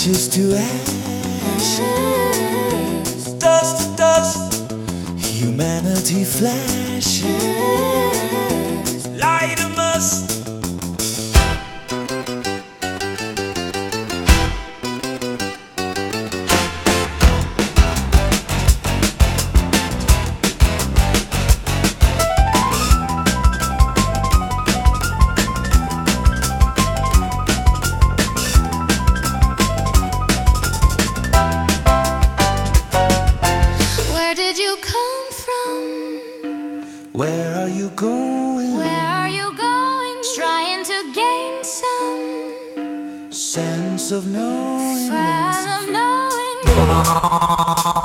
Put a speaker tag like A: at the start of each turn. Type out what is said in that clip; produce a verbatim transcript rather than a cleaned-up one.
A: ashes to ashes, dust to dust, humanity flashes, light of must. Where are you going?
B: Where are you going? Trying to gain some
A: sense of knowing.
B: sense of knowing.